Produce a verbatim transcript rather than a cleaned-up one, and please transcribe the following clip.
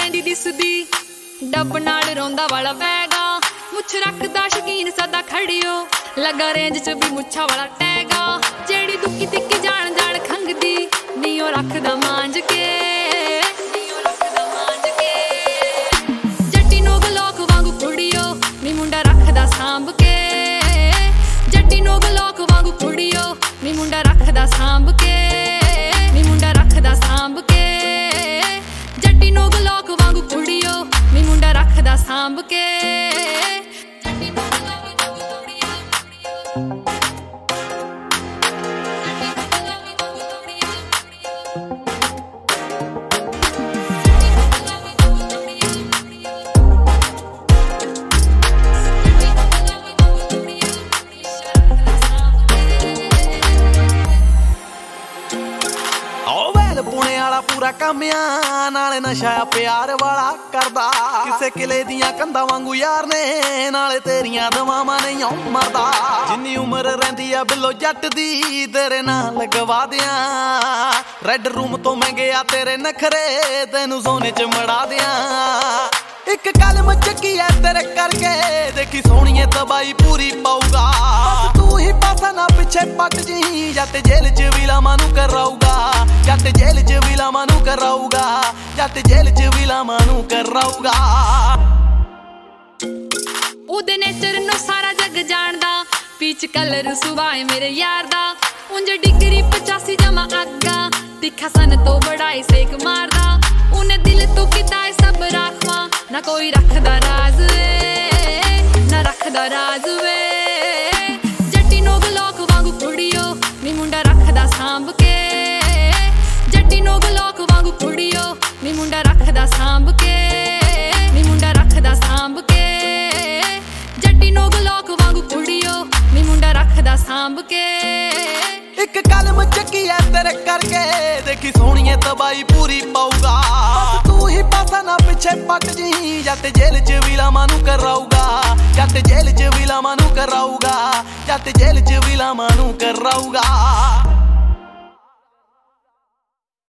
ਰਹਿੰਦੀ ਦਿਸਦੀ ਡੱਬ ਨਾਲ ਰੋਂਦਾ ਵਾਲਾ ਪੈਗਾ ਮੁੱਛ ਰੱਖਦਾ ਸ਼ਕੀਨ ਸਦਾ ਖੜਿਓ ਲੱਗਾ ਰੇਂਜ ਚ ਵੀ ਮੁੱਛਾਂ ਵਾਲਾ ਟੈਗਾ ਜਿਹੜੀ ਦੁੱਕੀ ਤਿੱਕੀ ਜਾਣ ਜਾਣ ਖੰਗਦੀ ਨੀ ਉਹ ਰੱਖਦਾ ਮਾਂਜ ਕੇ ਨੀ ਉਹ ਰੱਖਦਾ ਮਾਂਜ ਕੇ ਜੱਟੀ ਨੂੰ ਗਲੋਕ ਵਾਂਗੂ ਕੁੜੀਓ ਨੀ ਮੁੰਡਾ ਰੱਖਦਾ ਸਾਂਭ ਕੇ ਜੱਟੀ ਨੂੰ ਗਲੋਕ ਵਾਂਗੂ ਕੁੜੀਓ ਨੀ ਮੁੰਡਾ ਰੱਖਦਾ ਸਾਂਭ ਕੇ ਨੀ ਮੁੰਡਾ ਰੱਖਦਾ ਸਾਂਭ ਕੇ ਜੱਟੀ ਨੂੰ ਗਲੋਕ ਵਾਂਗੂ ਕੁੜੀਓ ਨੀ ਮੁੰਡਾ ਰੱਖਦਾ ਸਾਂਭ ਕੇ ਪੁਣੇ ਵਾਲਾ ਪੂਰਾ ਕਾਮਿਆਂ ਨਾਲੇ ਨਸ਼ਾ ਪਿਆਰ ਵਾਲਾ ਕਰਦਾ ਕਿਸੇ ਕਿਲੇ ਦੀਆਂ ਕੰਧਾਂ ਵਾਂਗੂ ਯਾਰ ਨੇ ਨਾਲੇ ਤੇਰੀਆਂ ਦਵਾਵਾਂ ਨਹੀਂ ਮਰਦਾ ਜਿੰਨੀ ਉਮਰ ਰਹਿੰਦੀ ਆ ਬਿੱਲੋ ਜੱਟ ਦੀ ਤੇਰੇ ਨਾਲ ਲਗਵਾ ਦਿਆਂ ਰੈੱਡ ਰੂਮ ਤੋਂ ਮਹਿੰਗੇ ਆ ਤੇਰੇ ਨਖਰੇ ਤੈਨੂੰ ਸੋਨੇ ਚ ਮੜਾ ਦਿਆਂ ਇੱਕ ਕਲਮ ਚੱਕੀ ਐ ਤੇਰੇ ਕਰਕੇ ਦੇਖੀ ਸੋਹਣੀਏ ਤਬਾਈ ਪੂਰੀ ਪਾਊਗਾ ਤੂੰ ਹੀ ਪਾਸਾ ਨਾ ਪਿੱਛੇ ਪੱਟ ਜੀ ਜੱਟ ਜੇਲ੍ਹ ਚ ਵੀ ਲਾਵਾਂ ਨੂੰ ਕਰਾਊਗਾ ਜੱਟ ਜੇਲ੍ਹ ਚ ਵੀ ਲਾਵਾਂ ਨੂੰ ਕਰਾਊਗਾ ਜੱਟ ਜੇਲ੍ਹ ਚ ਵੀ ਲਾਵਾਂ ਨੂੰ ਕਰਾਊਗਾ ਉਹਦੇ ਨੇਚਰ ਨੂੰ ਸਾਰਾ ਜੱਗ ਜਾਣਦਾ ਪੀਚ ਕਲਰ ਸੁਭਾਏ ਮੇਰੇ ਯਾਰ ਦਾ ਉਂਝ ਡਿਗਰੀ ਪਚਾਸੀ ਜਮਾ ਅੱਗਾ ਤਿੱਖਾ ਸਨ ਤੋਂ ਬੜਾਈ ਸੇਕ ਮਾਰਦਾ ਉਹਨੇ ਦਿਲ ਤੋਂ ਕੀਤਾ ਸਭ ਰਾਖਵਾ ਨਾ ਕੋਈ ਰੱਖਦਾ ਰਾਜ਼ ਵੇ ਨਾ ਰੱਖਦਾ ਰਾਜ਼ ਵੇ ਜੱਟੀ ਨੂੰ ਗਲੋਕ ਵਾਂਗੂ ਕੁੜੀਓ ਨੀ ਮੁੰਡਾ ਰੱਖਦਾ ਸਾਂਭ ਕੇ ਜੱਟੀ ਨੂੰ ਗਲੋਕ ਵਾਂਗੂ ਕੁੜੀਓ ਨੀ ਮੁੰਡਾ ਰੱਖਦਾ ਸਾਂਭ ਕੇ ਨੀ ਮੁੰਡਾ ਰੱਖਦਾ ਸਾਂਭ ਕੇ ਜੱਟੀ ਨੂੰ ਗਲੋਕ ਵਾਂਗੂ ਕੁੜੀਓ ਨੀ ਮੁੰਡਾ ਰੱਖਦਾ ਸਾਂਭ ਕੇ ਇੱਕ ਕਲਮ ਚੱਕੀ ਐ ਤੇਰੇ ਕਰਕੇ ਦੇਖੀ ਸੋਹਣੀਏ ਤਬਾਈ ਪੂਰੀ ਪਾਊਗਾ ਤੂੰ ਹੀ ਪਾਸਾ ਨਾ ਪਿੱਛੇ ਪੱਟ ਜੀ ਜੱਟ ਜੇਲ੍ਹ ਚ ਵੀ ਲਾਵਾਂ ਨੂੰ ਕਰਾਊਗਾ ਜੱਟ ਜੇਲ੍ਹ ਚ ਵੀ ਲਾਵਾਂ ਨੂੰ ਕਰਾਊਗਾ ਜੱਟ ਜੇਲ੍ਹ ਚ ਵੀ ਲਾਵਾਂ ਨੂੰ ਕਰਾਊਗਾ